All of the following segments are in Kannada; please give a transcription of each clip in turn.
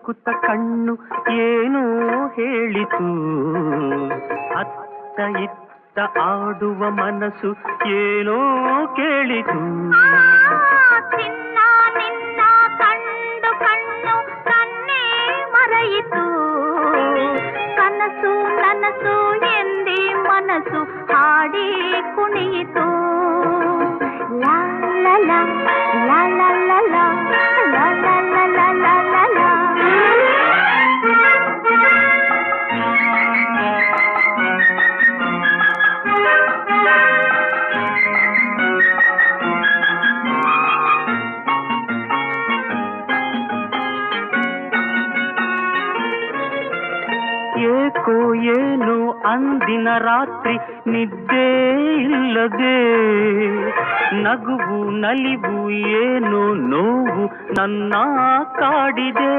ಹುಡುಕುತ್ತ ಕಣ್ಣು ಏನೋ ಹೇಳಿತು, ಅತ್ತ ಇತ್ತ ಆಡುವ ಮನಸ್ಸು ಏನೋ ಕೇಳಿತು. ಚಿನ್ನ ನಿನ್ನ ಕಂಡು ಕಣ್ಣು ಕನ್ನೇ ಮರೆಯಿತು, ಕನಸು ನನಸು ಎಂದಿ ಮನಸ್ಸು ಹಾಡಿ ಕುಣಿಯಿತು. ಲಾ ಲಾ ಲಾ ಲಾ ಲಾ ಲಾ ಲಾ ಲಾ ಲಾ ಲಾ ಲಾ ಲಾ ಲಾ. ಏಕೋ ಏನು ಅಂದಿನ ರಾತ್ರಿ ನಿದ್ದೆ ಇಲ್ಲದೆ, ನಗುವು ನಲಿವು ಏನು ನೋವು ನನ್ನ ಕಾಡಿದೆ.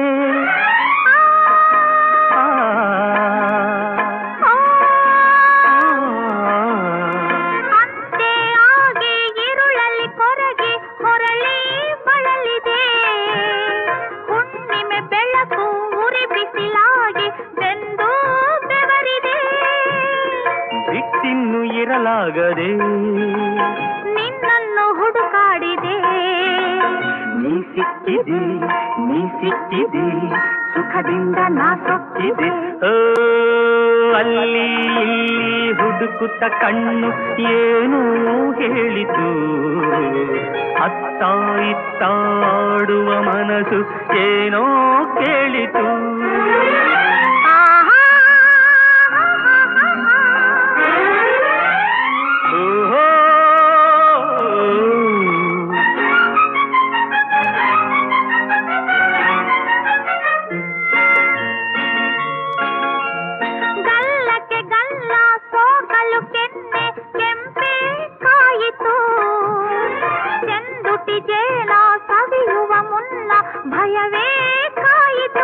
ಅಂತೆ ಆಗಿ ಇರುಳಲ್ಲಿ ಕೊರಗಿ ಹೊರಳಿ ಬಳಲಿದೆ, ಹುಣ್ಣಿಮೆ ಬೆಳಕು ಉರಿ ಬಿಸಿಲಾಗಿ ಬೆಂದು ಬೆವರಿದೆ. ಬಿಟ್ಟಿನ್ನು ಇರಲಾಗದೆ ನಿನ್ನನ್ನು ಹುಡುಕಾಡಿದೆ. ನೀ ಸಿಕ್ಕಿದೆ ನೀ ಸಿಕ್ಕಿದೆ ಸುಖದಿಂದ ನಾ ಸೊಕ್ಕಿದೆ. ಅಲ್ಲಿ ಹುಡುಕುತ್ತ ಕಣ್ಣು ಏನೋ ಹೇಳಿತು, ಅತ್ತ ಇತ್ತ ಆಡುವ ಮನಸ್ಸು ಏನೋ ಕೇಳಿತು. ಗಲ್ಲಕ್ಕೆ ಗಲ್ಲ ಸೋಕಲು ಕೆನ್ನೆ ಕೆಂಪೆ ಕಾಯಿತು, ಚೆಂದುಟಿ ಜೇಲ ಸವಿಯುವ ಮುನ್ನ ಭಯವೇ ಕಾಯಿತು.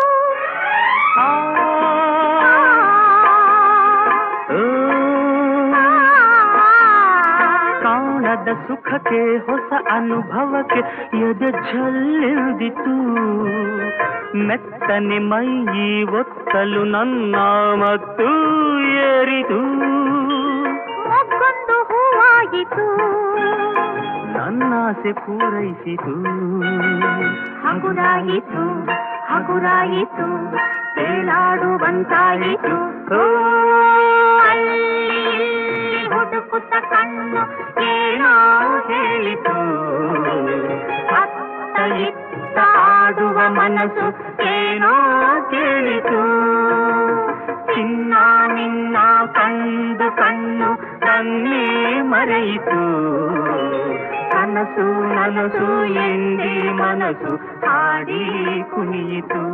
ಕಾಣದ ಸುಖಕ್ಕೆ ಹೊಸ ಅನುಭವಕ್ಕೆ ಎದೆ ಝಲ್ಲೆಂದಿತು, ಮೆತ್ತನೆ ಮೈಯಿ ಒತ್ತಲು ನನ್ನ ಮತ್ತು ಏರಿತು. ಮೊಗ್ಗೊಂದು ಹೂವಾಯಿತು, ನನ್ನಾಸೆ ಪೂರೈಸಿತು. ಹಗುರಾಯಿತು ಹಗುರಾಯಿತು ತೇಲಾಡುವಂತಾಯಿತು. ಅಲ್ಲಿ ಹುಡುಕುತ್ತ ಕಣ್ಣು ಏನೋ ಹೇಳಿತು, ಅತ್ತ ಇತ್ತ ಆಡುವ ಮನಸ್ಸು ಏನೋ ಕೇಳಿತು. ಚಿನ್ನ ನಿನ್ನ ಕಂಡು ಕಣ್ಣು ಕಣ್ಣೇ ಮರೆಯಿತು, ಕನಸು ನನಸು ಎಂದಿ ಮನಸ್ಸು ಹಾಡಿ ಕುಣಿಯಿತು.